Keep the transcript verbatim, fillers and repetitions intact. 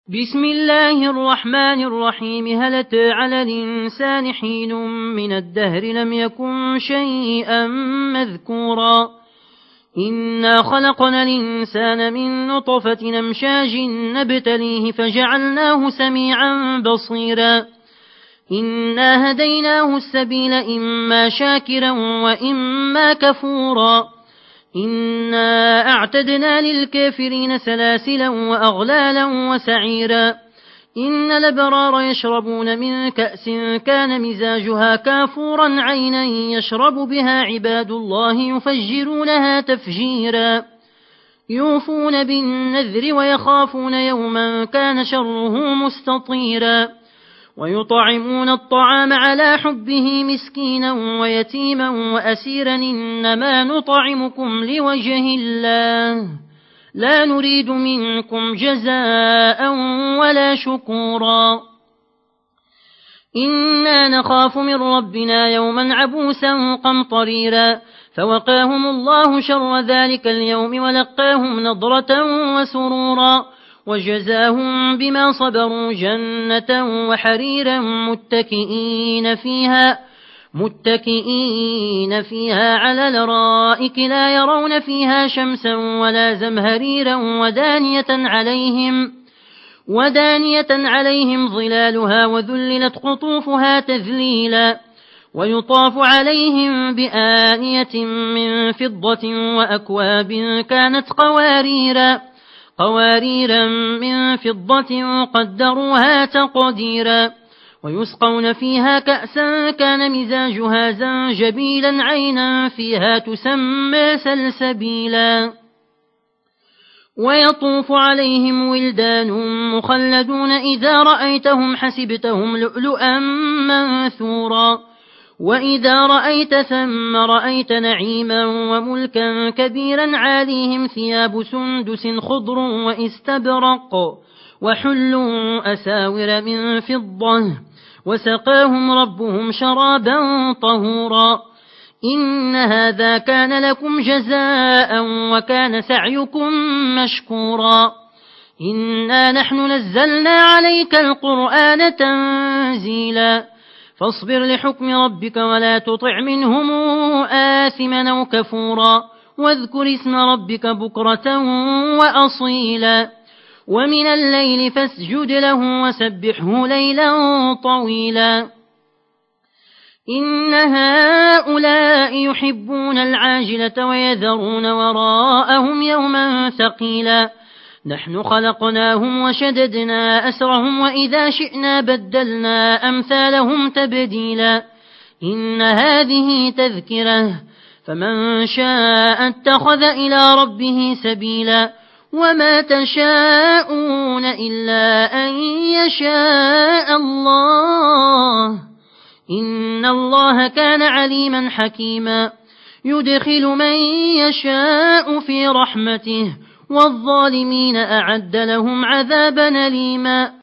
بسم الله الرحمن الرحيم. هل أتى على الإنسان حين من الدهر لم يكن شيئا مذكورا إنا خلقنا الإنسان من نطفة أمشاج نبتليه فجعلناه سميعا بصيرا إنا هديناه السبيل إما شاكرا وإما كفورا إنا أعتدنا للكافرين سلاسلا وأغلالا وسعيرا إن الأبرار يشربون من كأس كان مزاجها كافورا عينا يشرب بها عباد الله يفجرونها تفجيرا يوفون بالنذر ويخافون يوما كان شره مستطيرا ويطعمون الطعام على حبه مسكينا ويتيما وأسيرا إنما نطعمكم لوجه الله لا نريد منكم جزاء ولا شكورا إنا نخاف من ربنا يوما عبوسا قمطريرا فوقاهم الله شر ذلك اليوم ولقاهم نضرة وسرورا وجزاهم بما صبروا جنة وحريرا متكئين فيها متكئين فيها على الأرائك لا يرون فيها شمسا ولا زمهريرا ودانية عليهم ودانية عليهم ظلالها وذللت قطوفها تذليلا ويطاف عليهم بآنية من فضة وأكواب كانت قواريرا قواريرا من فضة قدروها تقديرا ويسقون فيها كأسا كان مزاجها زنجبيلا عينا فيها تسمى سلسبيلا ويطوف عليهم ولدان مخلدون إذا رأيتهم حسبتهم لؤلؤا منثورا وإذا رأيت ثم رأيت نعيما وملكا كبيرا عاليهم ثياب سندس خضر واستبرق وحلوا أساور من فضة وسقاهم ربهم شرابا طهورا إن هذا كان لكم جزاء وكان سعيكم مشكورا إنا نحن نزلنا عليك القرآن تنزيلا فاصبر لحكم ربك ولا تطع منهم آثما أو كفورا واذكر اسم ربك بكرة وأصيلا ومن الليل فاسجد له وسبحه ليلا طويلا إن هؤلاء يحبون العاجلة ويذرون وراءهم يوما ثقيلا نحن خلقناهم وشددنا أسرهم وإذا شئنا بدلنا أمثالهم تبديلا إن هذه تذكرة فمن شاء اتخذ إلى ربه سبيلا وما تشاءون إلا أن يشاء الله إن الله كان عليما حكيما يدخل من يشاء في رحمته والظالمين أعد لهم عذابا أليما